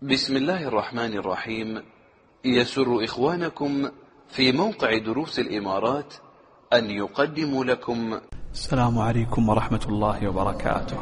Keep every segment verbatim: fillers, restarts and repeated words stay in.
بسم الله الرحمن الرحيم. يسر إخوانكم في موقع دروس الإمارات أن يقدموا لكم. السلام عليكم ورحمة الله وبركاته.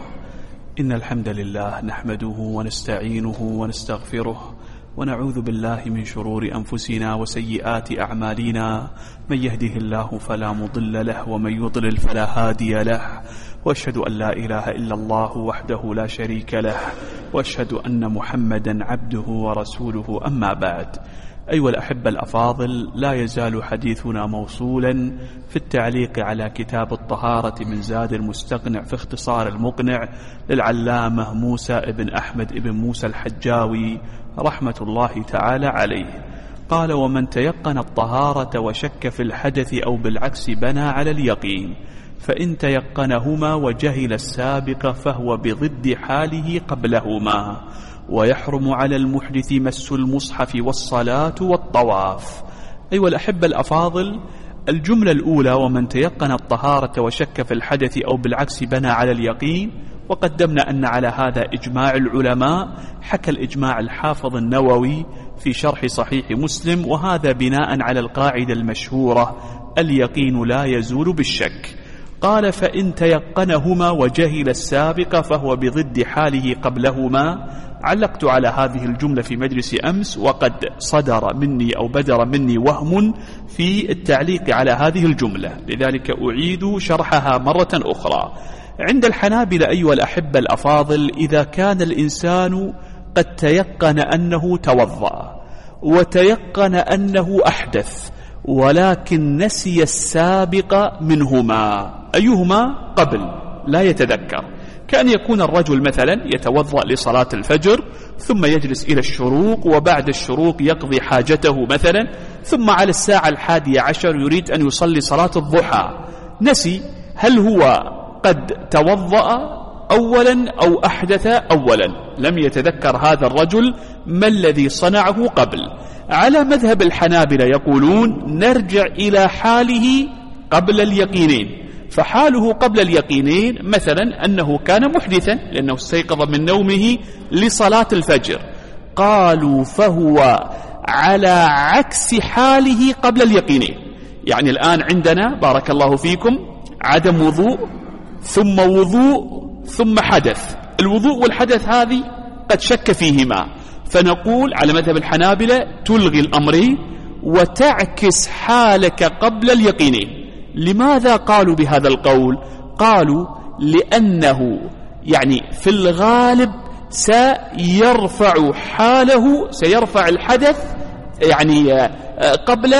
إن الحمد لله نحمده ونستعينه ونستغفره ونعوذ بالله من شرور أنفسنا وسيئات أعمالنا، من يهده الله فلا مضل له ومن يضلل فلا هادي له، وأشهد أن لا إله إلا الله وحده لا شريك له، وأشهد أن محمدا عبده ورسوله. أما بعد، أيها الأحبة الأفاضل، لا يزال حديثنا موصولا في التعليق على كتاب الطهارة من زاد المستقنع في اختصار المقنع للعلامة موسى بن أحمد بن موسى الحجاوي رحمة الله تعالى عليه. قال: ومن تيقن الطهارة وشك في الحدث أو بالعكس بنى على اليقين، فإن تيقنهما وجهل السابق فهو بضد حاله قبلهما، ويحرم على المحدث مس المصحف والصلاة والطواف. أيها الأحبة الأفاضل، الجملة الأولى ومن تيقن الطهارة وشك في الحدث أو بالعكس بنى على اليقين، وقدمنا أن على هذا إجماع العلماء، حكى الإجماع الحافظ النووي في شرح صحيح مسلم، وهذا بناء على القاعدة المشهورة: اليقين لا يزول بالشك. قال: فإن تيقنهما وجهل السابق فهو بضد حاله قبلهما. علقت على هذه الجملة في مجلس أمس، وقد صدر مني أو بدر مني وهم في التعليق على هذه الجملة، لذلك أعيد شرحها مرة أخرى. عند الحنابلة أيها الأحبة الأفاضل، إذا كان الإنسان قد تيقن أنه توضأ وتيقن أنه أحدث، ولكن نسي السابق منهما، أيهما قبل لا يتذكر، كأن يكون الرجل مثلا يتوضأ لصلاة الفجر ثم يجلس إلى الشروق، وبعد الشروق يقضي حاجته مثلا، ثم على الساعة الحادية عشر يريد أن يصلي صلاة الضحى، نسي هل هو قد توضأ أولا أو أحدث أولا، لم يتذكر هذا الرجل ما الذي صنعه قبل. على مذهب الحنابلة يقولون نرجع إلى حاله قبل اليقينين، فحاله قبل اليقينين مثلا أنه كان محدثا لأنه استيقظ من نومه لصلاة الفجر، قالوا فهو على عكس حاله قبل اليقينين. يعني الآن عندنا بارك الله فيكم عدم وضوء ثم وضوء ثم حدث، الوضوء والحدث هذه قد شك فيهما، فنقول على مذهب الحنابلة تلغي الأمرين وتعكس حالك قبل اليقينين. لماذا قالوا بهذا القول؟ قالوا لأنه يعني في الغالب سيرفع حاله، سيرفع الحدث يعني قبل،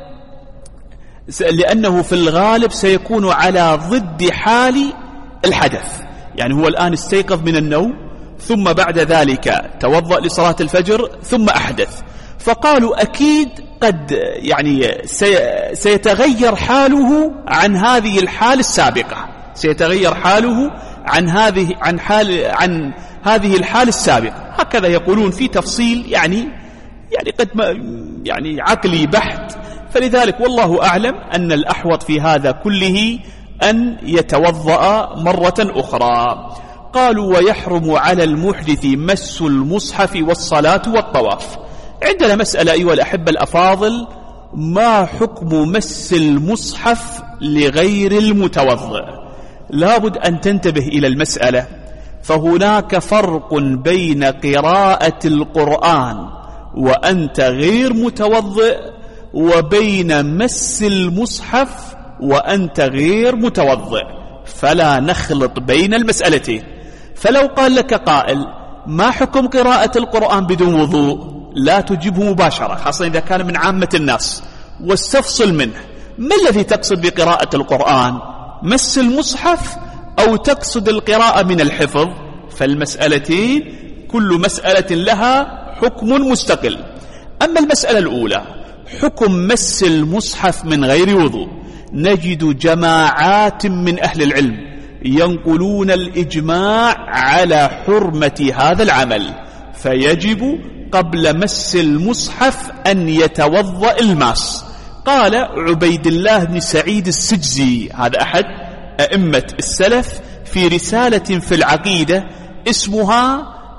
لأنه في الغالب سيكون على ضد حال الحدث. يعني هو الآن استيقظ من النوم ثم بعد ذلك توضأ لصلاة الفجر ثم أحدث، فقالوا أكيد قد يعني سيتغير حاله عن هذه الحال السابقة، سيتغير حاله عن هذه عن حال عن هذه الحال السابقة. هكذا يقولون في تفصيل يعني يعني قد يعني عقلي بحت، فلذلك والله أعلم أن الأحوط في هذا كله أن يتوضأ مرة أخرى. قالوا ويحرم على المحدث مس المصحف والصلاة والطواف. عندنا مسألة أيها الأحبة الأفاضل، ما حكم مس المصحف لغير المتوضئ؟ لابد أن تنتبه إلى المسألة، فهناك فرق بين قراءة القرآن وأنت غير متوضئ وبين مس المصحف وأنت غير متوضئ، فلا نخلط بين المسألتين. فلو قال لك قائل ما حكم قراءة القرآن بدون وضوء؟ لا تجيبه مباشرة، خاصة إذا كان من عامة الناس، واستفصل منه ما الذي تقصد بقراءة القرآن، مس المصحف أو تقصد القراءة من الحفظ؟ فالمسألتين كل مسألة لها حكم مستقل. أما المسألة الأولى حكم مس المصحف من غير وضوء، نجد جماعات من أهل العلم ينقلون الإجماع على حرمة هذا العمل، فيجب قبل مس المصحف أن يتوضأ الماس. قال عبيد الله بن سعيد السجزي، هذا أحد أئمة السلف، في رسالة في العقيدة اسمها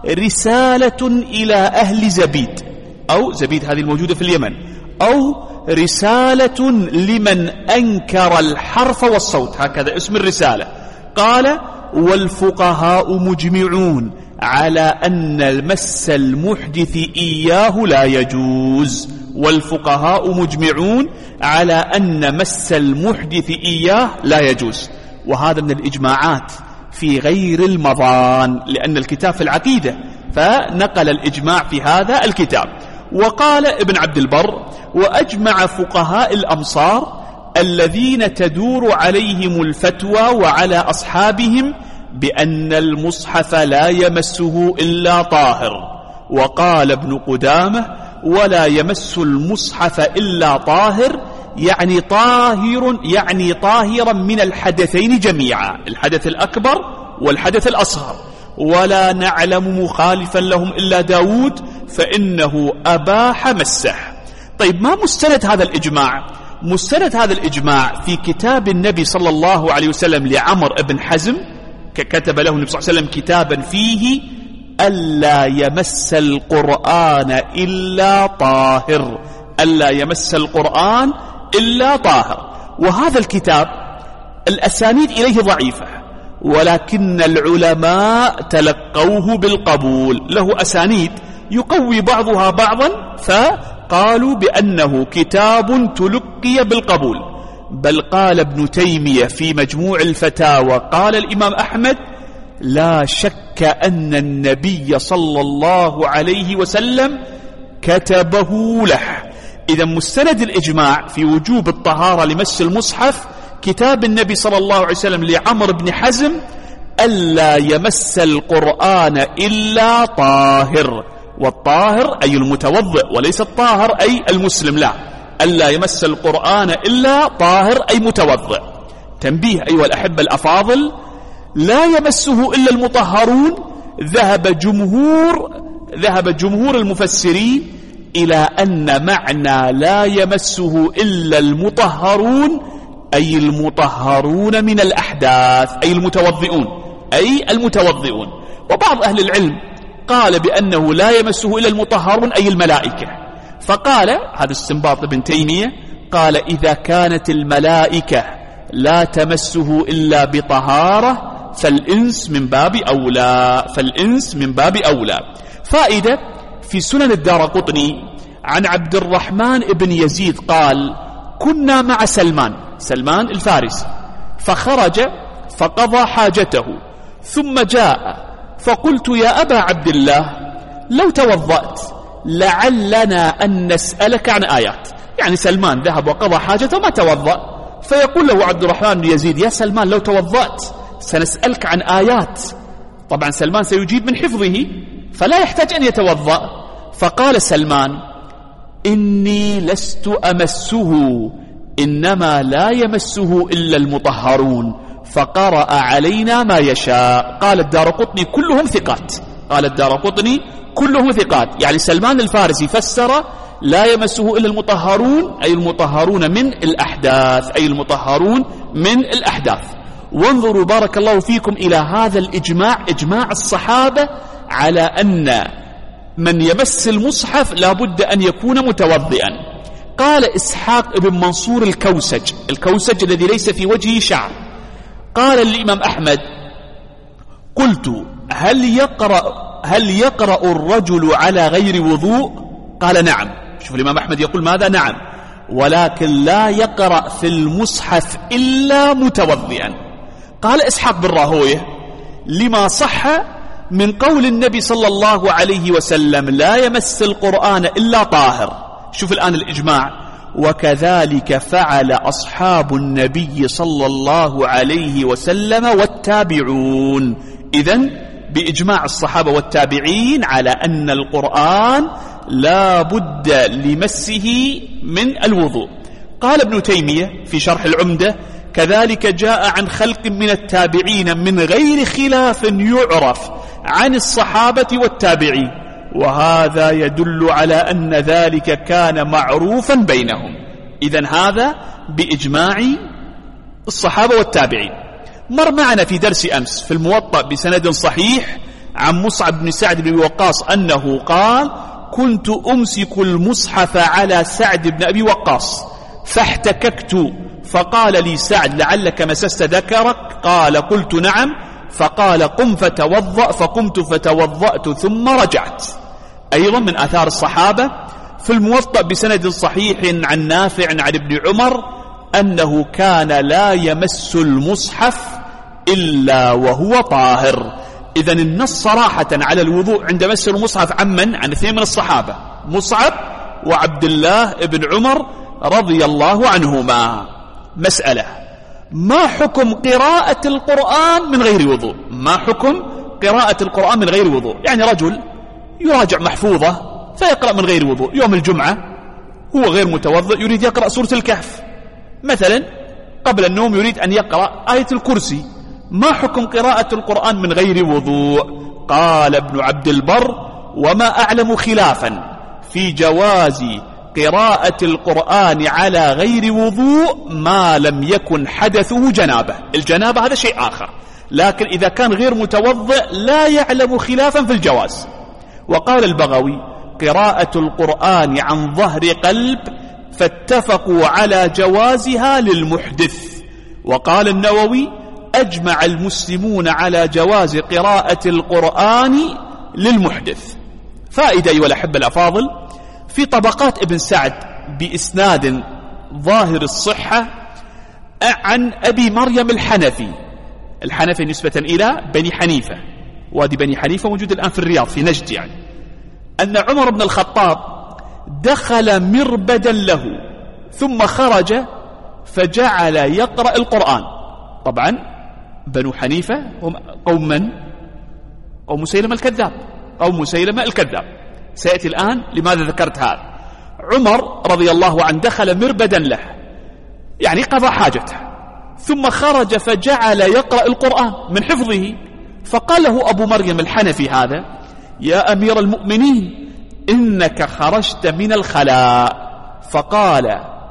رسالة إلى أهل زبيد، أو زبيد هذه الموجودة في اليمن، أو رسالة لمن أنكر الحرف والصوت، هكذا اسم الرسالة. قال: والفقهاء مجمعون على أن مس المحدث إياه لا يجوز. والفقهاء مجمعون على أن مس المحدث إياه لا يجوز. وهذا من الإجماعات في غير المضان، لأن الكتاب في العقيدة، فنقل الإجماع في هذا الكتاب. وقال ابن عبد البر: وأجمع فقهاء الأمصار الذين تدور عليهم الفتوى وعلى أصحابهم بأن المصحف لا يمسه إلا طاهر. وقال ابن قدامة: ولا يمس المصحف إلا طاهر، يعني طاهر يعني طاهرا من الحدثين جميعا، الحدث الأكبر والحدث الأصغر. ولا نعلم مخالفا لهم إلا داود فإنه أباح مسه. طيب، ما مستند هذا الإجماع؟ مستند هذا الإجماع في كتاب النبي صلى الله عليه وسلم لعمر بن حزم، كتب له النبي صلى الله عليه وسلم كتابا فيه: ألا يمس القرآن إلا طاهر، ألا يمس القرآن إلا طاهر. وهذا الكتاب الأسانيد إليه ضعيفة، ولكن العلماء تلقوه بالقبول، له أسانيد يقوي بعضها بعضا، فقالوا بأنه كتاب تلقي بالقبول. بل قال ابن تيمية في مجموع الفتاوى، قال الإمام أحمد: لا شك أن النبي صلى الله عليه وسلم كتبه له. إذا مستند الإجماع في وجوب الطهارة لمس المصحف كتاب النبي صلى الله عليه وسلم لعمر بن حزم: ألا يمس القرآن إلا طاهر. والطاهر أي المتوضئ، وليس الطاهر أي المسلم، لا، ألا يمس القرآن إلا طاهر أي متوضئ. تنبيه أيها الأحبة الأفاضل: لا يمسه إلا المطهرون. ذهب جمهور ذهب جمهور المفسرين إلى أن معنى لا يمسه إلا المطهرون أي المطهرون من الأحداث، أي المتوضئون، أي المتوضئون. وبعض أهل العلم قال بأنه لا يمسه إلا المطهرون أي الملائكة. فقال، هذا استنباط ابن تيمية، قال: إذا كانت الملائكة لا تمسه إلا بطهارة فالإنس من باب أولى، فالإنس من باب أولى. فائدة في سنن الدارقطني عن عبد الرحمن بن يزيد قال: كنا مع سلمان سلمان الفارسي، فخرج فقضى حاجته ثم جاء، فقلت: يا أبا عبد الله، لو توضأت لعلنا أن نسألك عن آيات. يعني سلمان ذهب وقضى حاجته ما توضأ، فيقول له عبد الرحمن بن يزيد: يا سلمان، لو توضأت سنسألك عن آيات. طبعا سلمان سيجيب من حفظه فلا يحتاج أن يتوضأ. فقال سلمان: إني لست أمسه، إنما لا يمسه إلا المطهرون. فقرأ علينا ما يشاء. قال الدارقطني: كلهم ثقات. قال الدارقطني: كلهم ثقات. يعني سلمان الفارسي فسر لا يمسه إلا المطهرون أي المطهرون من الأحداث، أي المطهرون من الأحداث. وانظروا بارك الله فيكم إلى هذا الإجماع، إجماع الصحابة على أن من يمس المصحف لا بد أن يكون متوضئا. قال إسحاق بن منصور الكوسج، الكوسج الذي ليس في وجهه شعر، قال الإمام أحمد: قلت: هل يقرأ, هل يقرأ الرجل على غير وضوء؟ قال: نعم. شوف الإمام أحمد يقول ماذا؟ نعم، ولكن لا يقرأ في المصحف إلا متوضئا. قال إسحاق بن راهويه: لما صح من قول النبي صلى الله عليه وسلم: لا يمس القرآن إلا طاهر. شوف الآن الإجماع: وكذلك فعل أصحاب النبي صلى الله عليه وسلم والتابعون. إذن بإجماع الصحابة والتابعين على أن القرآن لا بد لمسه من الوضوء. قال ابن تيمية في شرح العمدة: كذلك جاء عن خلق من التابعين من غير خلاف يعرف عن الصحابة والتابعين، وهذا يدل على أن ذلك كان معروفا بينهم. إذن هذا بإجماع الصحابة والتابعين. مر معنا في درس أمس في الموطأ بسند صحيح عن مصعب بن سعد بن وقاص أنه قال كنت أمسك المصحف على سعد بن أبي وقاص فاحتككت فقال لي سعد لعلك مسست ذكرك؟ قال قلت نعم. فقال قم فتوضأ فقمت فتوضأت ثم رجعت. أيضا من آثار الصحابة في الموطأ بسند صحيح عن نافع عن ابن عمر أنه كان لا يمس المصحف إلا وهو طاهر. إذن النص صراحة على الوضوء عند مس المصحف عمن؟ عن اثنين من الصحابة، مصعب وعبد الله بن عمر رضي الله عنهما. مسألة: ما حكم قراءة القرآن من غير وضوء؟ ما حكم قراءة القرآن من غير وضوء؟ يعني رجل يراجع محفوظة فيقرأ من غير وضوء، يوم الجمعة هو غير متوضئ يريد يقرأ سورة الكهف مثلا، قبل النوم يريد أن يقرأ آية الكرسي، ما حكم قراءة القرآن من غير وضوء؟ قال ابن عبد البر: وما أعلم خلافا في جواز قراءة القرآن على غير وضوء ما لم يكن حدثه جنابة. الجنابة هذا شيء آخر، لكن إذا كان غير متوضئ لا يعلم خلافا في الجواز. وقال البغوي: قراءة القرآن عن ظهر قلب فاتفقوا على جوازها للمحدث. وقال النووي: أجمع المسلمون على جواز قراءة القرآن للمحدث. فائدة أيها الأحبة الأفاضل، في طبقات ابن سعد بإسناد ظاهر الصحة عن أبي مريم الحنفي، الحنفي نسبة إلى بني حنيفة، وادي بني حنيفة موجود الآن في الرياض في نجد، يعني أن عمر بن الخطاب دخل مربدا له ثم خرج فجعل يقرأ القرآن. طبعا بنو حنيفة هم قوم من؟ قوم مسيلمة الكذاب، قوم مسيلمة الكذاب. سيأتي الآن لماذا ذكرت هذا. عمر رضي الله عنه دخل مربدا له، يعني قضى حاجته، ثم خرج فجعل يقرأ القرآن من حفظه. فقال له أبو مريم الحنفي هذا: يا أمير المؤمنين إنك خرجت من الخلاء. فقال: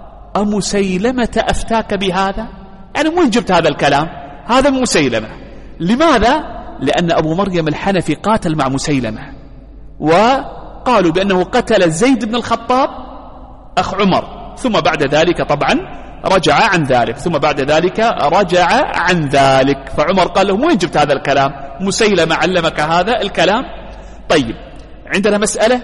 أمسيلمة أفتاك بهذا؟ يعني وين جبت هذا الكلام؟ هذا مسيلمة. لماذا؟ لأن أبو مريم الحنفي قاتل مع مسيلمة، وقالوا بأنه قتل زيد بن الخطاب أخ عمر، ثم بعد ذلك طبعا رجع عن ذلك، ثم بعد ذلك رجع عن ذلك. فعمر قال له: وين جبت هذا الكلام؟ مسيلمة علمك هذا الكلام؟ طيب، عندنا مسألة: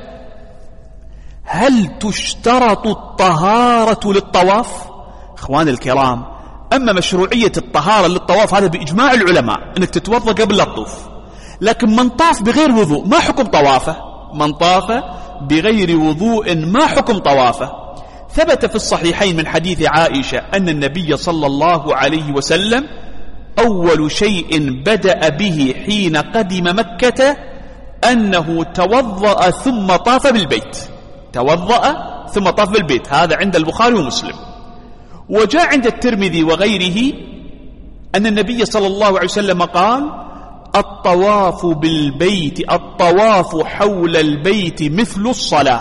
هل تشترط الطهارة للطواف؟ اخوان الكرام، أما مشروعية الطهارة للطواف هذا بإجماع العلماء أنك تتوضأ قبل لا تطوف، لكن من طاف بغير وضوء ما حكم طوافه؟ من طاف بغير وضوء ما حكم طوافه؟ ثبت في الصحيحين من حديث عائشة أن النبي صلى الله عليه وسلم أول شيء بدأ به حين قدم مكة أنه توضأ ثم طاف بالبيت، توضأ ثم طاف بالبيت، هذا عند البخاري ومسلم. وجاء عند الترمذي وغيره أن النبي صلى الله عليه وسلم قال: الطواف بالبيت الطواف حول البيت مثل الصلاة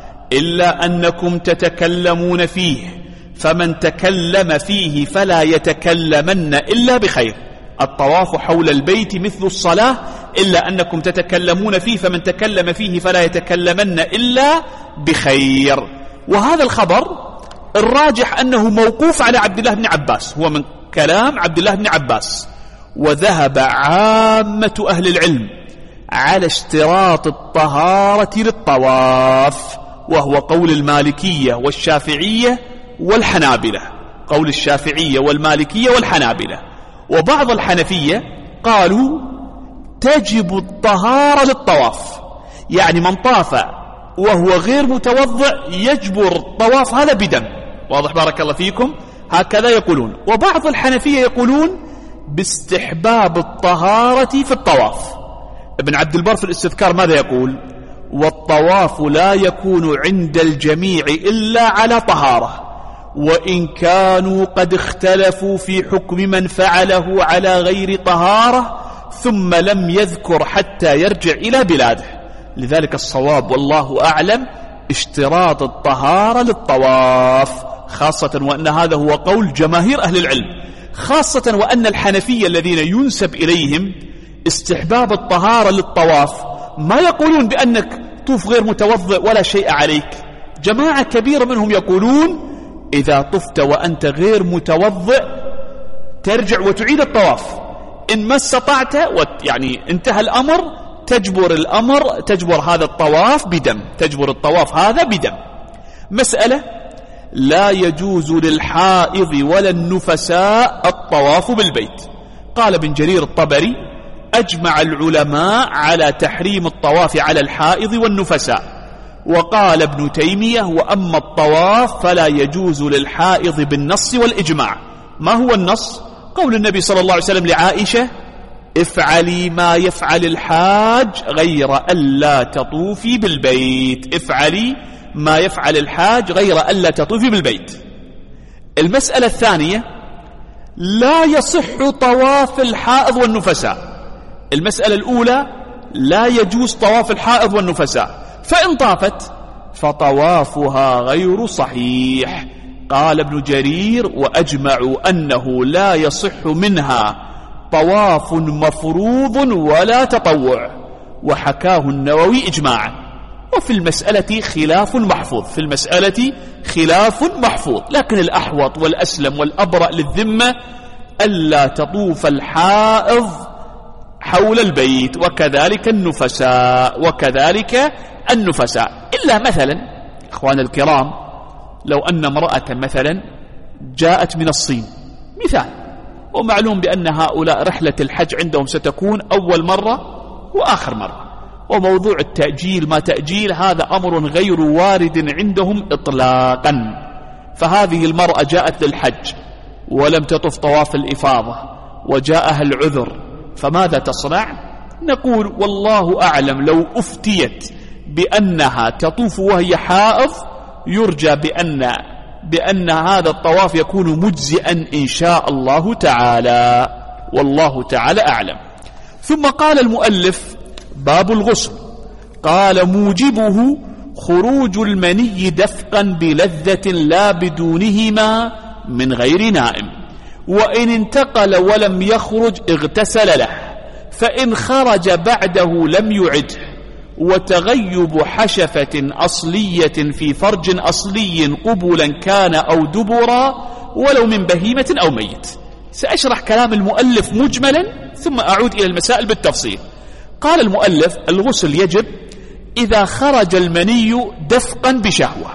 إلا أنكم تتكلمون فيه، فمن تكلم فيه فلا يتكلمن إلا بخير. الطواف حول البيت مثل الصلاة إلا أنكم تتكلمون فيه، فمن تكلم فيه فلا يتكلمن إلا بخير. وهذا الخبر الراجح أنه موقوف على عبد الله بن عباس، هو من كلام عبد الله بن عباس. وذهب عامة أهل العلم على اشتراط الطهارة للطواف، وهو قول المالكية والشافعية والحنابلة، قول الشافعية والمالكية والحنابلة. وبعض الحنفية قالوا تجب الطهارة للطواف، يعني من طاف وهو غير متوضئ يجبر الطواف هذا بدم. واضح بارك الله فيكم؟ هكذا يقولون. وبعض الحنفية يقولون باستحباب الطهارة في الطواف. ابن عبد البر في الاستذكار ماذا يقول؟ والطواف لا يكون عند الجميع إلا على طهارة، وإن كانوا قد اختلفوا في حكم من فعله على غير طهارة ثم لم يذكر حتى يرجع إلى بلاده. لذلك الصواب والله أعلم اشتراط الطهارة للطواف، خاصة وأن هذا هو قول جماهير أهل العلم، خاصة وأن الحنفية الذين ينسب إليهم استحباب الطهارة للطواف، ما يقولون بأنك طوف غير متوضئ ولا شيء عليك. جماعة كبيرة منهم يقولون إذا طفت وأنت غير متوضئ ترجع وتعيد الطواف إن ما استطعت، يعني انتهى الأمر، تجبر الأمر تجبر هذا الطواف بدم، تجبر الطواف هذا بدم. مسألة: لا يجوز للحائض ولا النفساء الطواف بالبيت. قال ابن جرير الطبري: أجمع العلماء على تحريم الطواف على الحائض والنفساء. وقال ابن تيمية: وأما الطواف فلا يجوز للحائض بالنص والإجماع. ما هو النص؟ قول النبي صلى الله عليه وسلم لعائشة: افعلي ما يفعل الحاج غير ألا تطوفي بالبيت. افعلي ما يفعل الحاج غير ألا تطوفي بالبيت. المسألة الثانية: لا يصح طواف الحائض والنفساء. المسألة الأولى: لا يجوز طواف الحائض والنفساء، فإن طافت فطوافها غير صحيح. قال ابن جرير: وأجمعوا أنه لا يصح منها طواف مفروض ولا تطوع، وحكاه النووي إجماعا. وفي المسألة خلاف محفوظ، في المسألة خلاف محفوظ، لكن الأحوط والأسلم والأبرأ للذمة ألا تطوف الحائض حول البيت، وكذلك النفساء وكذلك النفساء. إلا مثلا أخوان الكرام، لو أن امرأة مثلا جاءت من الصين مثال، ومعلوم بأن هؤلاء رحلة الحج عندهم ستكون أول مرة وآخر مرة، وموضوع التأجيل ما تأجيل هذا أمر غير وارد عندهم إطلاقا. فهذه المرأة جاءت للحج ولم تطف طواف الإفاضة وجاءها العذر، فماذا تصنع؟ نقول: والله أعلم، لو أفتيت بأنها تطوف وهي حائض يرجى بأن بأن هذا الطواف يكون مجزئا إن شاء الله تعالى، والله تعالى أعلم. ثم قال المؤلف: باب الغسل. قال: موجبه خروج المني دفقا بلذة لا بدونهما من غير نائم، وإن انتقل ولم يخرج اغتسل له، فإن خرج بعده لم يعده. وتغيب حشفة أصلية في فرج أصلي قبلا كان أو دبرا ولو من بهيمة أو ميت. سأشرح كلام المؤلف مجملا ثم أعود إلى المسائل بالتفصيل. قال المؤلف: الغسل يجب إذا خرج المني دفقا بشهوة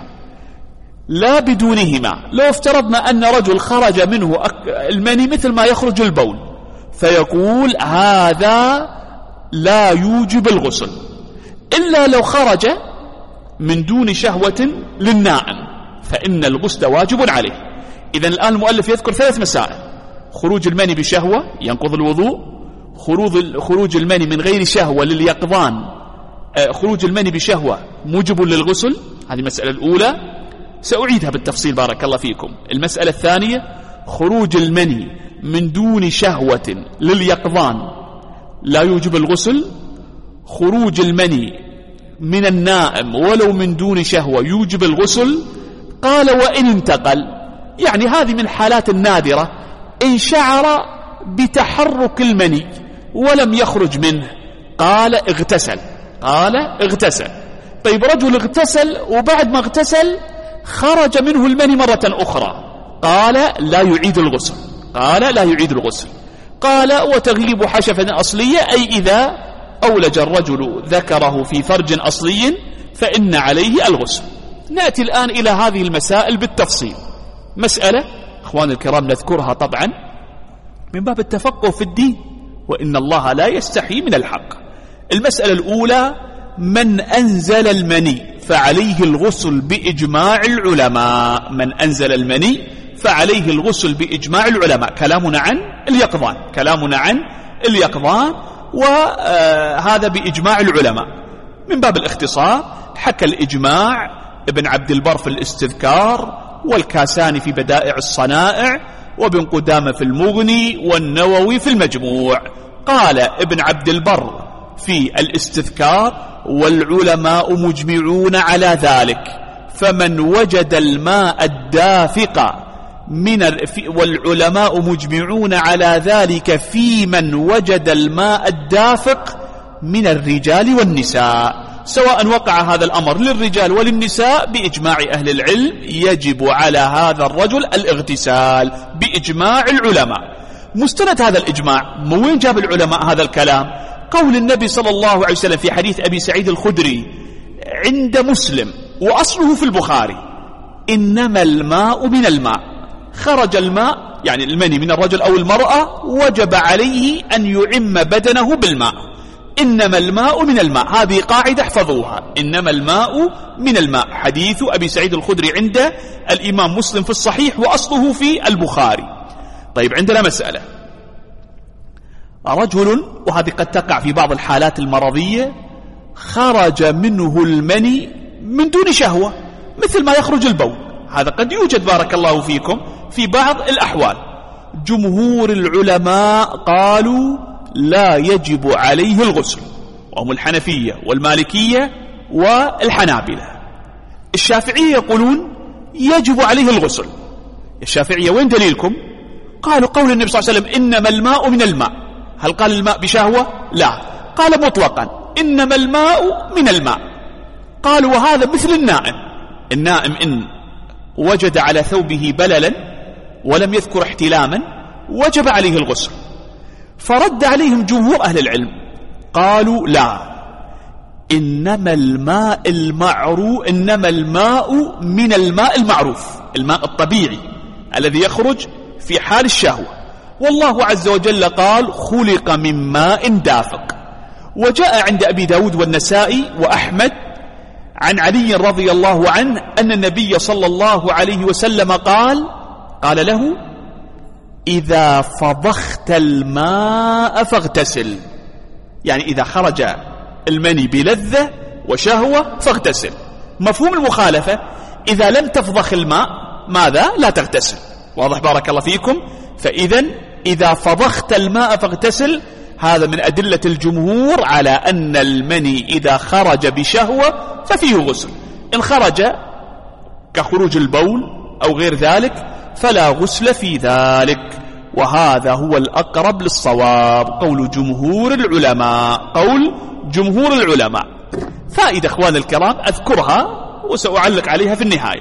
لا بدونهما. لو افترضنا أن رجل خرج منه المني مثل ما يخرج البول، فيقول هذا لا يوجب الغسل، إلا لو خرج من دون شهوة للنائم فإن الغسل واجب عليه. إذن الآن المؤلف يذكر ثلاث مسائل: خروج المني بشهوة ينقض الوضوء، خروج المني من غير شهوة لليقظان، خروج المني بشهوة موجب للغسل، هذه المسألة الأولى، سأعيدها بالتفصيل بارك الله فيكم. المسألة الثانية: خروج المني من دون شهوة لليقظان لا يوجب الغسل، خروج المني من النائم ولو من دون شهوة يوجب الغسل. قال: وإن انتقل، يعني هذه من الحالات النادرة، إن شعر بتحرك المني ولم يخرج منه قال اغتسل، قال اغتسل. طيب رجل اغتسل وبعد ما اغتسل خرج منه المني مرة أخرى، قال لا يعيد الغسل، قال لا يعيد الغسل. قال: وتغيب حشفة أصلية، أي إذا أولج الرجل ذكره في فرج أصلي فإن عليه الغسل. نأتي الآن إلى هذه المسائل بالتفصيل. مسألة أخوان الكرام نذكرها طبعا من باب التفقه في الدين، وإن الله لا يستحي من الحق. المسألة الأولى: من أنزل المني فعليه الغسل بإجماع العلماء. من أنزل المني فعليه الغسل بإجماع العلماء. كلامنا عن اليقظان، كلامنا عن اليقظان، وهذا بإجماع العلماء. من باب الاختصار حكى الإجماع ابن عبد البر في الاستذكار، والكاساني في بدائع الصنائع، وابن قدامة في المغني، والنووي في المجموع. قال ابن عبد البر في الاستذكار: والعلماء مجمعون على ذلك، فمن وجد الماء الدافق من والعلماء مجمعون على ذلك في من وجد الماء الدافق من الرجال والنساء، سواء وقع هذا الأمر للرجال وللنساء بإجماع أهل العلم يجب على هذا الرجل الاغتسال بإجماع العلماء. مستند هذا الإجماع من وين جاب العلماء هذا الكلام؟ قول النبي صلى الله عليه وسلم في حديث أبي سعيد الخدري عند مسلم وأصله في البخاري: إنما الماء من الماء، خرج الماء يعني المني من الرجل أو المرأة وجب عليه أن يعم بدنه بالماء. إنما الماء من الماء، هذه قاعدة احفظوها، إنما الماء من الماء، حديث أبي سعيد الخدري عند الإمام مسلم في الصحيح وأصله في البخاري. طيب عندنا مسألة، رجل، وهذه قد تقع في بعض الحالات المرضية، خرج منه المني من دون شهوة مثل ما يخرج البول، هذا قد يوجد بارك الله فيكم في بعض الأحوال. جمهور العلماء قالوا لا يجب عليه الغسل، وهم الحنفية والمالكية والحنابلة. الشافعية يقولون يجب عليه الغسل. الشافعية وين دليلكم؟ قالوا قول النبي صلى الله عليه وسلم: إنما الماء من الماء. هل قال الماء بشهوة؟ لا، قال مطلقا إنما الماء من الماء. قالوا وهذا مثل النائم، النائم إن وجد على ثوبه بللا ولم يذكر احتلاما وجب عليه الغسل. فرد عليهم جمهور أهل العلم قالوا لا، إنما الماء المعروف، إنما الماء من الماء المعروف، الماء الطبيعي الذي يخرج في حال الشهوة، والله عز وجل قال: خلق من ماء دافق. وجاء عند أبي داود والنسائي وأحمد عن علي رضي الله عنه أن النبي صلى الله عليه وسلم قال قال له: إذا فضخت الماء فاغتسل، يعني إذا خرج المني بلذة وشهوة فاغتسل. مفهوم المخالفة: إذا لم تفضخ الماء ماذا؟ لا تغتسل. واضح بارك الله فيكم؟ فإذا إذا فضخت الماء فاغتسل، هذا من أدلة الجمهور على أن المني إذا خرج بشهوة ففيه غسل، إن خرج كخروج البول أو غير ذلك فلا غسل في ذلك. وهذا هو الأقرب للصواب، قول جمهور العلماء، قول جمهور العلماء. فائدة أخوان الكرام أذكرها وسأعلق عليها في النهاية.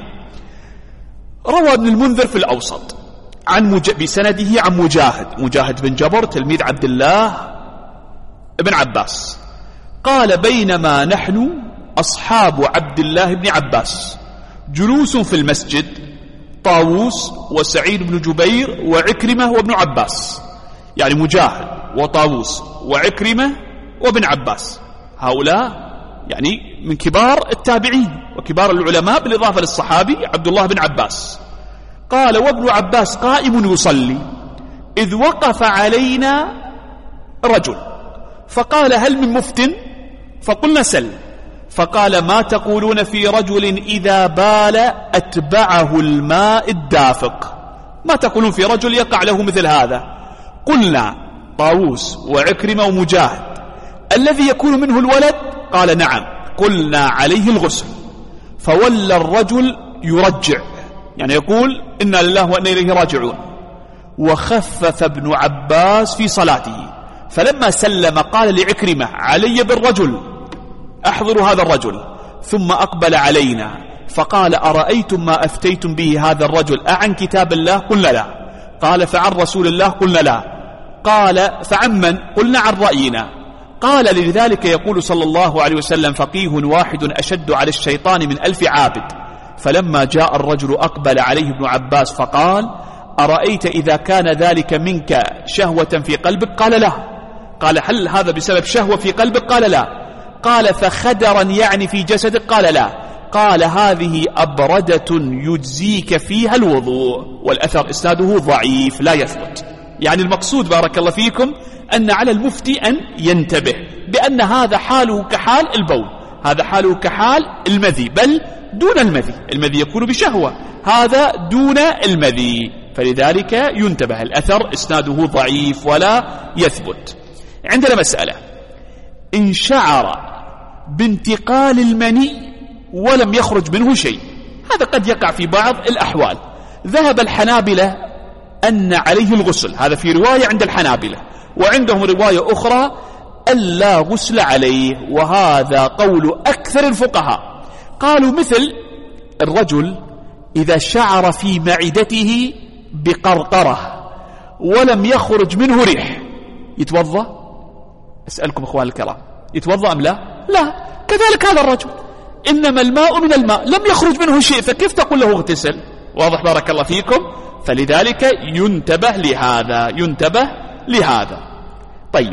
روى ابن المنذر في الأوسط عن مج... بسنده عن مجاهد مجاهد بن جبر تلميذ عبد الله بن عباس قال: بينما نحن أصحاب عبد الله بن عباس جلوس في المسجد، طاووس وسعيد بن جبير وعكرمة وابن عباس، يعني مجاهد وطاووس وعكرمة وابن عباس، هؤلاء يعني من كبار التابعين وكبار العلماء بالإضافة للصحابي عبد الله بن عباس. قال: وابن عباس قائم يصلي، إذ وقف علينا رجل فقال: هل من مفتن؟ فقلنا: سل. فقال: ما تقولون في رجل إذا بال أتبعه الماء الدافق؟ ما تقولون في رجل يقع له مثل هذا؟ قلنا طاووس وعكرمة ومجاهد: الذي يكون منه الولد؟ قال: نعم. قلنا: عليه الغسل. فولى الرجل يرجع، يعني يقول: إنا لله وإنا إليه راجعون. وخفف ابن عباس في صلاته، فلما سلم قال لعكرمة: علي بالرجل، أحضروا هذا الرجل. ثم أقبل علينا فقال: أرأيتم ما أفتيتم به هذا الرجل أعن كتاب الله؟ قلنا لا. قال: فعن رسول الله؟ قلنا لا. قال: فعمن؟ قلنا: عن رأينا. قال: لذلك يقول صلى الله عليه وسلم: فقيه واحد أشد على الشيطان من ألف عابد. فلما جاء الرجل أقبل عليه ابن عباس فقال: أرأيت إذا كان ذلك منك شهوة في قلبك؟ قال: لا. قال: هل هذا بسبب شهوة في قلبك؟ قال: لا. قال: فخدرا يعني في جسدك؟ قال: لا. قال: هذه أبردة يجزيك فيها الوضوء. والأثر إسناده ضعيف لا يثبت. يعني المقصود بارك الله فيكم أن على المفتي أن ينتبه بأن هذا حاله كحال البول، هذا حاله كحال المذي، بل دون المذي. المذي يكون بشهوة، هذا دون المذي، فلذلك ينتبه. الأثر إسناده ضعيف ولا يثبت. عندنا مسألة: إن شعر بانتقال المني ولم يخرج منه شيء، هذا قد يقع في بعض الأحوال، ذهب الحنابلة أن عليه الغسل، هذا في رواية عند الحنابلة، وعندهم رواية أخرى ألا غسل عليه، وهذا قول أكثر الفقهاء. قالوا مثل الرجل إذا شعر في معدته بقرقرة ولم يخرج منه ريح يتوضأ؟ أسألكم أخوان الكرام، يتوضأ أم لا؟ لا. كذلك هذا الرجل إنما الماء من الماء لم يخرج منه شيء، فكيف تقول له اغتسل؟ واضح بارك الله فيكم. فلذلك ينتبه لهذا، ينتبه لهذا. طيب،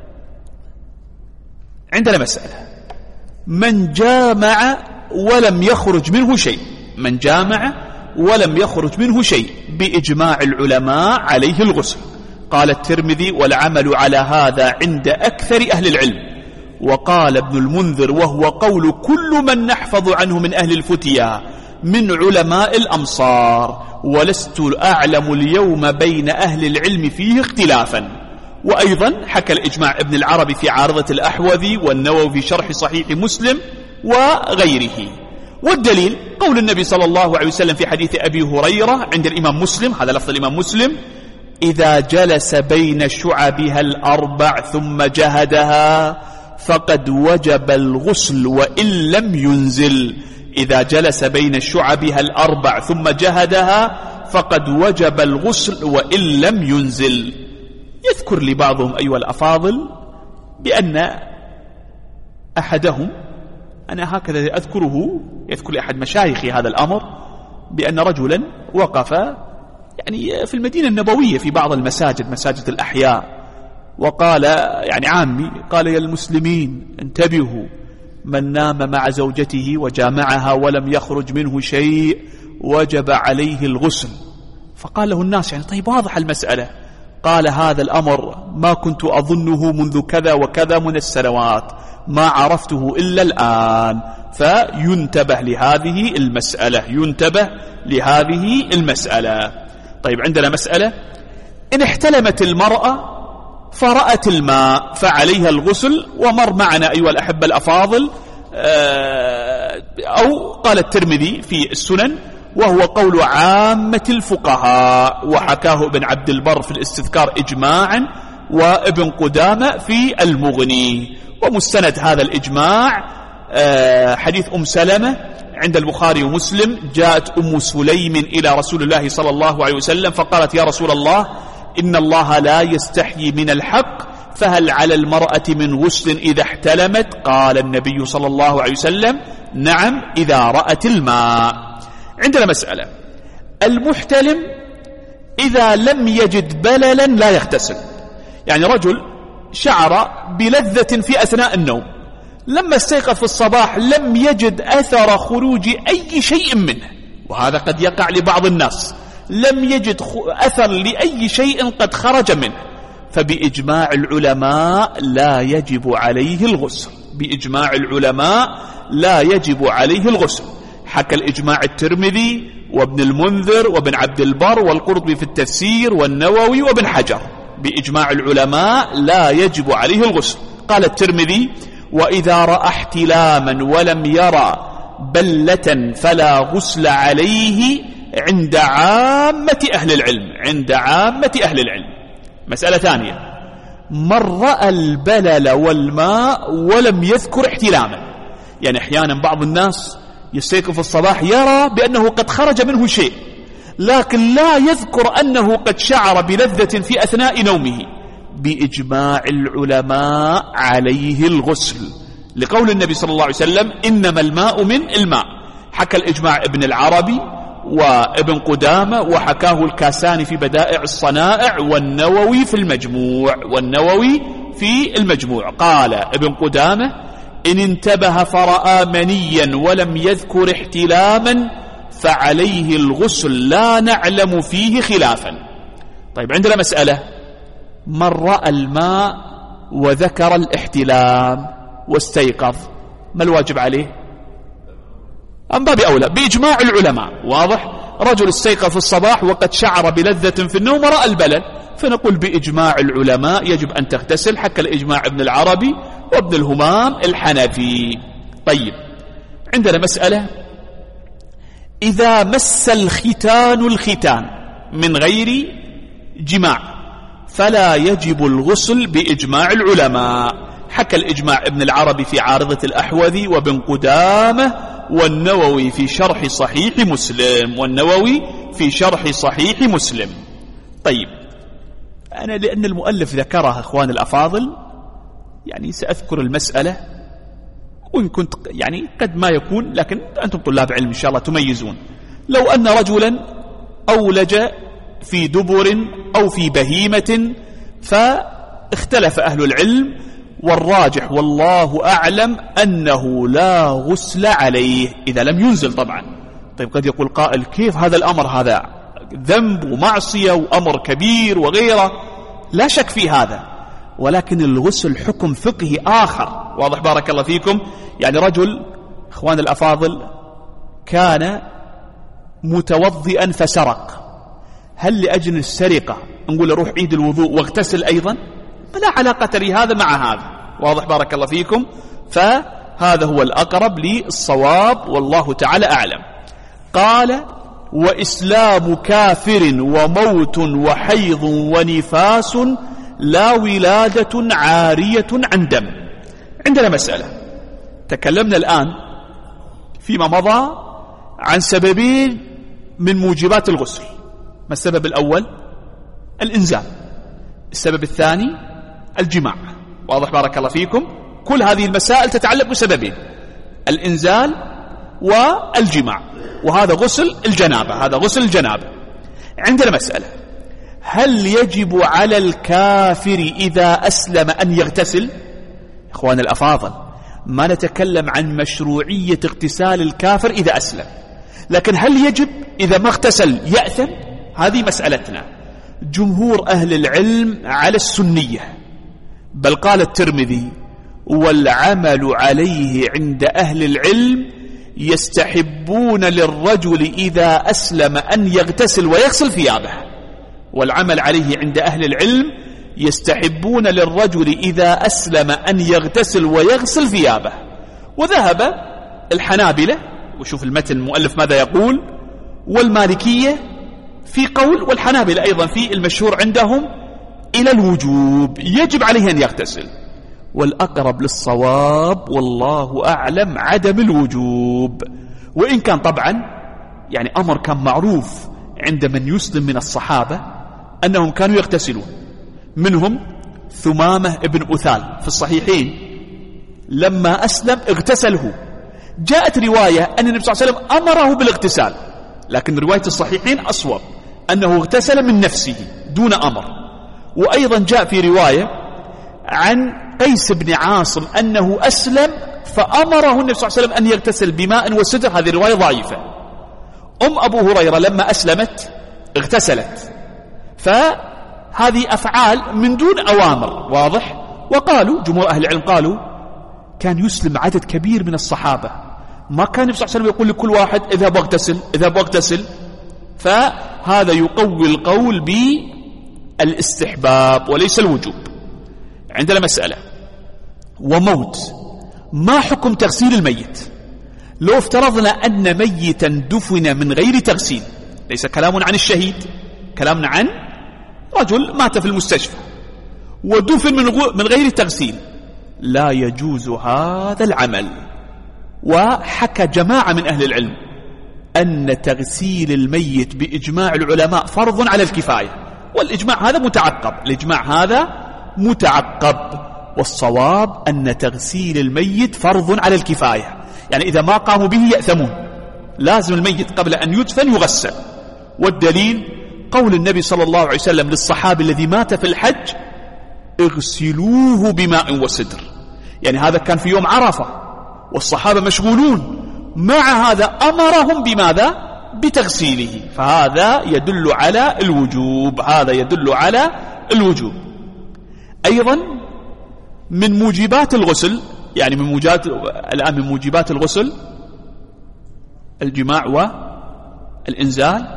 عندنا مسألة: من جامع ولم يخرج منه شيء، من جامع ولم يخرج منه شيء بإجماع العلماء عليه الغسل. قال الترمذي: والعمل على هذا عند أكثر أهل العلم. وقال ابن المنذر: وهو قول كل من نحفظ عنه من أهل الفتيا من علماء الأمصار، ولست أعلم اليوم بين أهل العلم فيه اختلافا. وأيضا حكى الإجماع ابن العربي في عارضة الأحوذي، والنووي في شرح صحيح مسلم وغيره. والدليل قول النبي صلى الله عليه وسلم في حديث أبي هريرة عند الإمام مسلم، هذا لفظ الإمام مسلم: إذا جلس بين شعبها الأربع ثم جهدها فقد وجب الغسل وإن لم ينزل. إذا جلس بين شعبها الأربع ثم جهدها فقد وجب الغسل وإن لم ينزل. يذكر لي بعضهم أيها الأفاضل بأن أحدهم، أنا هكذا أذكره، يذكر لي أحد مشايخي هذا الأمر، بأن رجلا وقف يعني في المدينة النبوية في بعض المساجد، مساجد الأحياء، وقال يعني عامي، قال: يا المسلمين انتبهوا، من نام مع زوجته وجامعها ولم يخرج منه شيء وجب عليه الغسل. فقال له الناس: يعني طيب واضح المسألة. قال: هذا الأمر ما كنت أظنه منذ كذا وكذا من السنوات، ما عرفته إلا الآن. فينتبه لهذه المسألة، ينتبه لهذه المسألة. طيب، عندنا مسألة: إن احتلمت المرأة فرأت الماء فعليها الغسل. ومر معنا أيها الأحبة الأفاضل، أو قال الترمذي في السنن: وهو قول عامة الفقهاء، وحكاه ابن عبد البر في الاستذكار إجماعا، وابن قدامة في المغني. ومستند هذا الإجماع حديث أم سلمة عند البخاري ومسلم: جاءت أم سليم إلى رسول الله صلى الله عليه وسلم فقالت: يا رسول الله، إن الله لا يستحيي من الحق، فهل على المرأة من غسل إذا احتلمت؟ قال النبي صلى الله عليه وسلم: نعم، إذا رأت الماء. عندنا مسألة: المحتلم إذا لم يجد بللا لا يغتسل. يعني رجل شعر بلذة في أثناء النوم، لما استيقظ في الصباح لم يجد أثر خروج أي شيء منه، وهذا قد يقع لبعض الناس، لم يجد أثر لأي شيء قد خرج منه، فبإجماع العلماء لا يجب عليه الغسل، بإجماع العلماء لا يجب عليه الغسل. حكى الإجماع الترمذي وابن المنذر وابن عبد البر والقرطبي في التفسير والنووي وابن حجر، بإجماع العلماء لا يجب عليه الغسل. قال الترمذي: وإذا رأى احتلاما ولم يرى بلة فلا غسل عليه عند عامة أهل العلم، عند عامة أهل العلم. مسألة ثانية: من رأى البلل والماء ولم يذكر احتلاما. يعني أحيانا بعض الناس يستيقظ في الصباح يرى بأنه قد خرج منه شيء، لكن لا يذكر أنه قد شعر بلذة في أثناء نومه، بإجماع العلماء عليه الغسل، لقول النبي صلى الله عليه وسلم: إنما الماء من الماء. حكى الإجماع ابن العربي وابن قدامة، وحكاه الكاساني في بدائع الصنائع، والنووي في المجموع، والنووي في المجموع. قال ابن قدامة: إن انتبه فرأى منيا ولم يذكر احتلاما فعليه الغسل، لا نعلم فيه خلافا. طيب، عندنا مسألة: من رأى الماء وذكر الاحتلام واستيقظ، ما الواجب عليه؟ أم باب أولى بإجماع العلماء. واضح؟ رجل استيقظ في الصباح وقد شعر بلذة في النوم ورأى البلل، فنقول بإجماع العلماء يجب أن تغتسل. حكى الإجماع ابن العربي وابن الهمام الحنفي. طيب، عندنا مسألة: إذا مس الختان الختان من غير جماع فلا يجب الغسل بإجماع العلماء. حكى الإجماع ابن العربي في عارضة الأحوذي وابن قدامة والنووي في شرح صحيح مسلم والنووي في شرح صحيح مسلم. طيب أنا لأن المؤلف ذكرها أخوان الأفاضل يعني سأذكر المسألة، وإن كنت يعني قد ما يكون، لكن أنتم طلاب علم إن شاء الله تميزون. لو أن رجلا أولج في دبر أو في بهيمة فاختلف أهل العلم، والراجح والله أعلم أنه لا غسل عليه إذا لم ينزل طبعا. طيب قد يقول قائل كيف هذا الأمر، هذا ذنب ومعصية وأمر كبير وغيره، لا شك في هذا، ولكن الغسل حكم فقهي آخر. واضح بارك الله فيكم؟ يعني رجل إخوان الأفاضل كان متوضئا فسرق، هل لأجل السرقة نقول روح عيد الوضوء واغتسل أيضا؟ لا علاقة لهذا مع هذا. واضح بارك الله فيكم؟ فهذا هو الأقرب للصواب والله تعالى أعلم. قال وإسلام كافر وموت وحيض ونفاس لا ولادة عارية عن دم. عندنا مسألة، تكلمنا الآن فيما مضى عن سببين من موجبات الغسل. ما السبب الأول؟ الإنزال. السبب الثاني الجماع. واضح بارك الله فيكم؟ كل هذه المسائل تتعلق بسببين، الإنزال والجماع، وهذا غسل الجنابة، هذا غسل الجنابة. عندنا مسألة، هل يجب على الكافر إذا أسلم أن يغتسل؟ إخوان الأفاضل ما نتكلم عن مشروعية اغتسال الكافر إذا أسلم، لكن هل يجب إذا ما اغتسل يأثم؟ هذه مسألتنا. جمهور أهل العلم على السنية، بل قال الترمذي والعمل عليه عند أهل العلم يستحبون للرجل إذا أسلم أن يغتسل ويغسل ثيابه. والعمل عليه عند أهل العلم يستحبون للرجل إذا أسلم أن يغتسل ويغسل ثيابه. وذهب الحنابلة، وشوف المتن المؤلف ماذا يقول، والمالكية في قول، والحنابلة أيضا في المشهور عندهم إلى الوجوب، يجب عليه أن يغتسل. والأقرب للصواب والله أعلم عدم الوجوب، وإن كان طبعا يعني أمر كان معروف عند من يسلم من الصحابة أنهم كانوا يغتسلون. منهم ثمامة ابن أثال في الصحيحين لما أسلم اغتسله. جاءت رواية أن النبي صلى الله عليه وسلم أمره بالاغتسال، لكن رواية الصحيحين أصوب أنه اغتسل من نفسه دون أمر. وأيضا جاء في رواية عن قيس بن عاصم أنه أسلم فأمره النبي صلى الله عليه وسلم أن يغتسل بماء وسدر، هذه رواية ضعيفة. أم أبو هريرة لما أسلمت اغتسلت، فهذه أفعال من دون أوامر. واضح؟ وقالوا جمهور أهل العلم قالوا كان يسلم عدد كبير من الصحابة، ما كان النبي صلى الله عليه وسلم يقول لكل واحد اذهب واغتسل اذهب واغتسل، فهذا يقوي القول بالاستحباب وليس الوجوب. عندنا مسألة، وموت، ما حكم تغسيل الميت؟ لو افترضنا أن ميتا دفن من غير تغسيل، ليس كلامنا عن الشهيد، كلامنا عن رجل مات في المستشفى ودفن من غير تغسيل، لا يجوز هذا العمل. وحكى جماعة من أهل العلم أن تغسيل الميت بإجماع العلماء فرض على الكفاية، والإجماع هذا متعقب، الإجماع هذا متعقب، والصواب أن تغسيل الميت فرض على الكفاية، يعني إذا ما قاموا به يأثمون، لازم الميت قبل أن يدفن يغسل. والدليل قول النبي صلى الله عليه وسلم للصحابي الذي مات في الحج اغسلوه بماء وسدر، يعني هذا كان في يوم عرفة والصحابة مشغولون، مع هذا أمرهم بماذا؟ بتغسيله، فهذا يدل على الوجوب، هذا يدل على الوجوب. أيضا من موجبات الغسل، يعني من موجبات الآن من موجبات الغسل الجماع والإنزال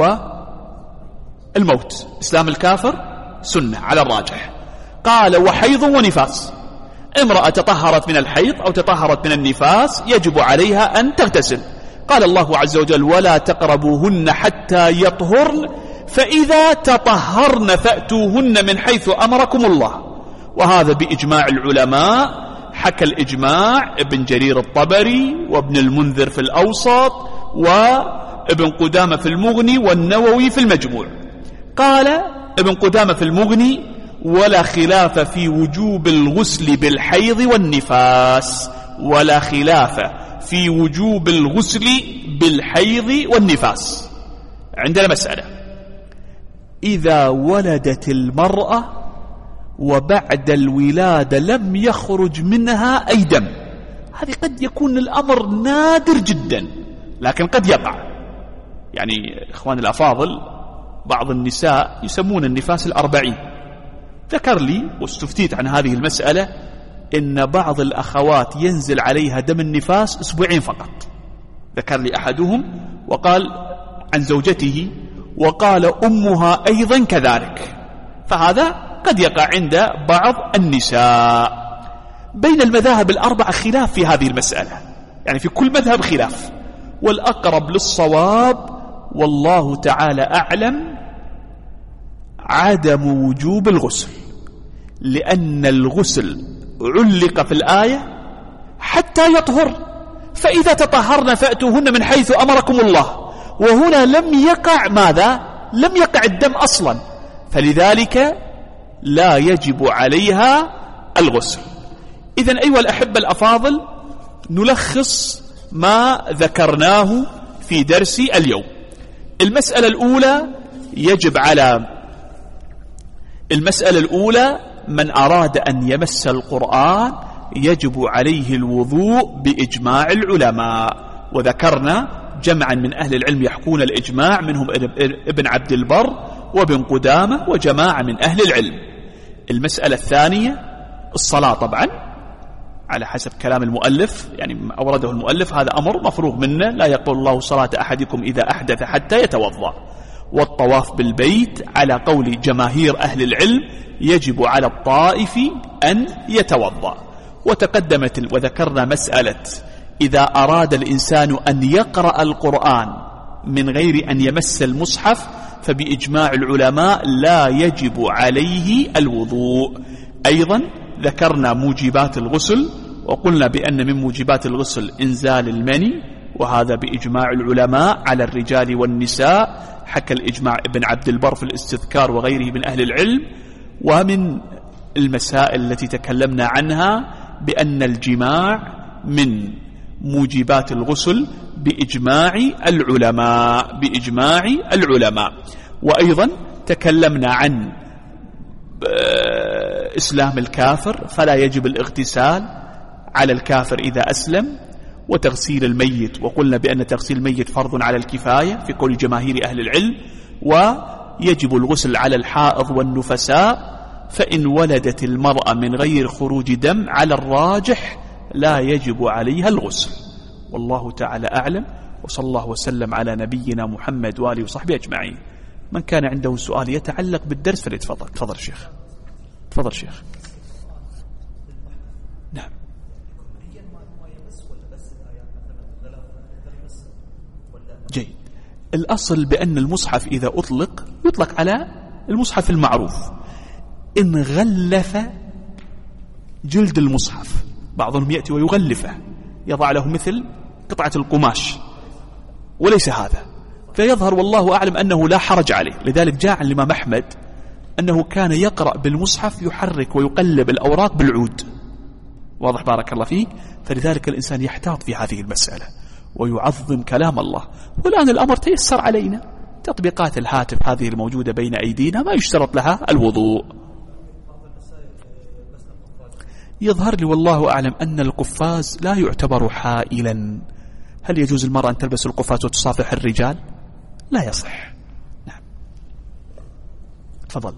والموت. إسلام الكافر سنة على الراجح. قال وحيض ونفاس، امرأة تطهرت من الحيض أو تطهرت من النفاس يجب عليها أن تغتسل، قال الله عز وجل ولا تقربوهن حتى يطهرن فإذا تطهرن فأتوهن من حيث أمركم الله. وهذا بإجماع العلماء، حكى الإجماع ابن جرير الطبري وابن المنذر في الأوسط وابن قدامة في المغني والنووي في المجموع. قال ابن قدامة في المغني ولا خلاف في وجوب الغسل بالحيض والنفاس، ولا خلاف في وجوب الغسل بالحيض والنفاس. عندنا مسألة، إذا ولدت المرأة وبعد الولادة لم يخرج منها أي دم، هذه قد يكون الأمر نادر جدا لكن قد يقع. يعني إخواني الأفاضل بعض النساء يسمون النفاس الأربعين. ذكر لي واستفتيت عن هذه المسألة إن بعض الأخوات ينزل عليها دم النفاس أسبوعين فقط. ذكر لي أحدهم وقال عن زوجته وقال أمها أيضا كذلك. فهذا قد يقع عند بعض النساء. بين المذاهب الأربعة خلاف في هذه المسألة، يعني في كل مذهب خلاف، والأقرب للصواب والله تعالى أعلم عدم وجوب الغسل، لأن الغسل علق في الآية حتى يطهر، فإذا تطهرن فأتوهن من حيث أمركم الله، وهنا لم يقع ماذا؟ لم يقع الدم أصلا، فلذلك لا يجب عليها الغسل. إذن أيها الأحبة الأفاضل، نلخص ما ذكرناه في درس اليوم. المسألة الأولى يجب على المسألة الأولى من أراد أن يمس القرآن يجب عليه الوضوء بإجماع العلماء، وذكرنا جمعا من أهل العلم يحكون الإجماع، منهم ابن عبد البر وابن قدامة وجماعة من أهل العلم. المسألة الثانية الصلاة، طبعا على حسب كلام المؤلف، يعني أورده المؤلف هذا أمر مفروغ منه، لا يقبل الله صلاة أحدكم إذا أحدث حتى يتوضأ. والطواف بالبيت على قول جماهير أهل العلم يجب على الطائف أن يتوضأ. وتقدمت وذكرنا مسألة إذا أراد الإنسان أن يقرأ القرآن من غير أن يمس المصحف فبإجماع العلماء لا يجب عليه الوضوء. أيضا ذكرنا موجبات الغسل، وقلنا بأن من موجبات الغسل إنزال المني، وهذا بإجماع العلماء على الرجال والنساء، حكى الإجماع ابن عبد البر في الاستذكار وغيره من أهل العلم. ومن المسائل التي تكلمنا عنها بأن الجماع من موجبات الغسل بإجماع العلماء بإجماع العلماء. وأيضا تكلمنا عن إسلام الكافر، فلا يجب الاغتسال على الكافر إذا أسلم، وتغسيل الميت، وقلنا بأن تغسيل الميت فرض على الكفاية في قول جماهير أهل العلم. ويجب الغسل على الحائض والنفساء، فإن ولدت المرأة من غير خروج دم على الراجح لا يجب عليها الغسل. والله تعالى أعلم، وصلى الله وسلم على نبينا محمد وآله وصحبه أجمعين. من كان عنده سؤال يتعلق بالدرس فليتفضل. تفضل شيخ. تفضل شيخ. نعم. جيد. الأصل بأن المصحف إذا أطلق يطلق على المصحف المعروف. إن غلف جلد المصحف، بعضهم يأتي ويغلفه، يضع له مثل قطعة القماش، وليس هذا، فيظهر والله أعلم أنه لا حرج عليه. لذلك جاء عن الإمام أحمد أنه كان يقرأ بالمصحف يحرك ويقلب الأوراق بالعود. واضح بارك الله فيك. فلذلك الإنسان يحتاط في هذه المسألة ويعظم كلام الله. والآن الأمر تيسر علينا، تطبيقات الهاتف هذه الموجودة بين أيدينا ما يشترط لها الوضوء. يظهر لي والله أعلم أن القفاز لا يعتبر حائلا. هل يجوز المرأة أن تلبس القفاز وتصافح الرجال؟ لا يصح. نعم. تفضل.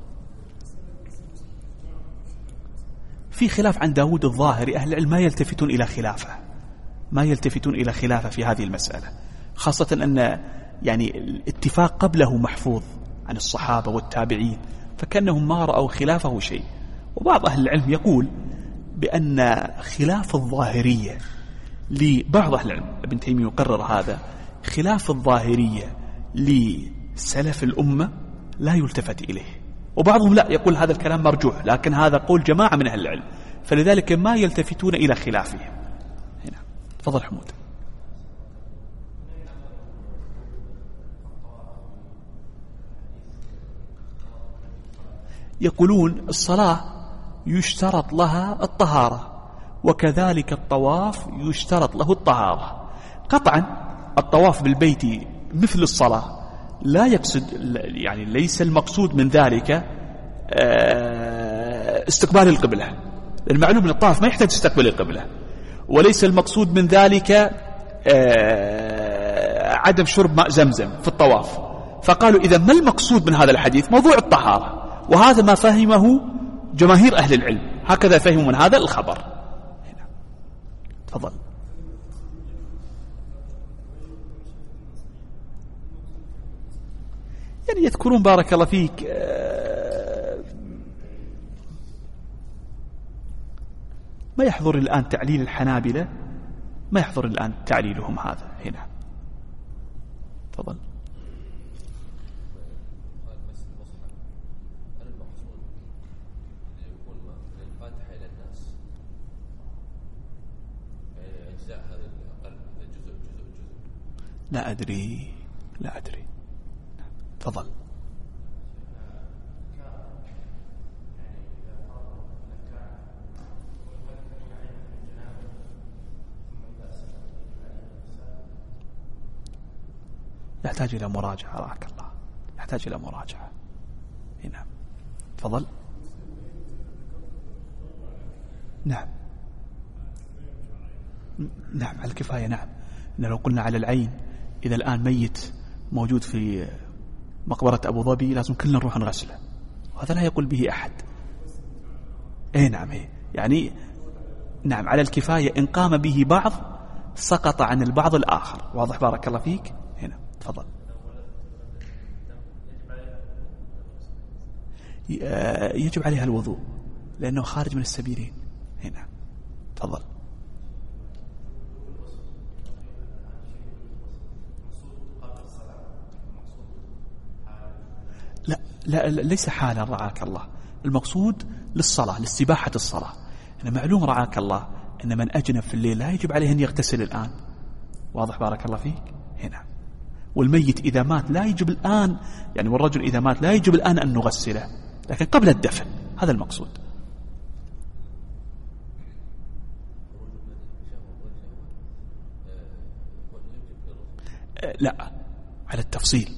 في خلاف عن داود الظاهري، أهل العلم ما يلتفتون إلى خلافه ما يلتفتون إلى خلافه في هذه المسألة، خاصة أن يعني الاتفاق قبله محفوظ عن الصحابة والتابعين، فكأنهم ما رأوا خلافه شيء. وبعض أهل العلم يقول بأن خلاف الظاهرية لبعض أهل العلم، ابن تيمية يقرر هذا، خلاف الظاهرية لسلف الأمة لا يلتفت إليه، وبعضهم لا يقول هذا الكلام مرجوح، لكن هذا قول جماعة من أهل العلم، فلذلك ما يلتفتون إلى خلافهم. هنا تفضل حمود. يقولون الصلاة يشترط لها الطهارة، وكذلك الطواف يشترط له الطهارة. قطعا الطواف بالبيت مثل الصلاة لا يقصد، يعني ليس المقصود من ذلك استقبال القبلة، المعلوم من الطواف ما يحتاج استقبال القبلة، وليس المقصود من ذلك عدم شرب ماء زمزم في الطواف. فقالوا إذا ما المقصود من هذا الحديث؟ موضوع الطهارة، وهذا ما فهمه جماهير أهل العلم، هكذا فهموا من هذا الخبر. هنا تفضل. يعني يذكرون بارك الله فيك ما يحضر الآن تعليل الحنابلة، ما يحضر الآن تعليلهم هذا. هنا تفضل. لا أدري لا أدري تفضل. يحتاج إلى مراجعة رعاك الله، يحتاج إلى مراجعة. نعم تفضل. نعم نعم على الكفاية. نعم إن لو قلنا على العين، إذا الآن ميت موجود في مقبرة أبو ظبي لازم كلنا نروح نغسله، وهذا لا يقول به أحد. إيه نعم إيه يعني نعم على الكفاية، إن قام به بعض سقط عن البعض الآخر. واضح بارك الله فيك. هنا تفضل. يجب عليها الوضوء لأنه خارج من السبيلين. هنا تفضل. لا لا ليس حالا رعاك الله، المقصود للصلاة، لاستباحة الصلاة. أنا معلوم رعاك الله أن من أجنب في الليل لا يجب عليه أن يغتسل الآن. واضح بارك الله فيك. هنا والميت إذا مات لا يجب الآن، يعني والرجل إذا مات لا يجب الآن أن نغسله، لكن قبل الدفن، هذا المقصود. لا على التفصيل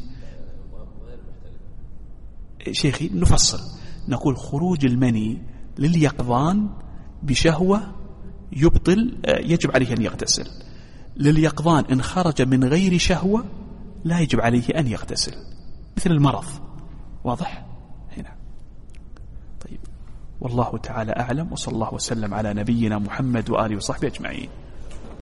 شيخي نفصل، نقول خروج المني لليقظان بشهوة يبطل، يجب عليه أن يغتسل. لليقظان إن خرج من غير شهوة لا يجب عليه أن يغتسل، مثل المرض. واضح؟ هنا طيب، والله تعالى أعلم، وصلى الله وسلم على نبينا محمد وآله وصحبه أجمعين.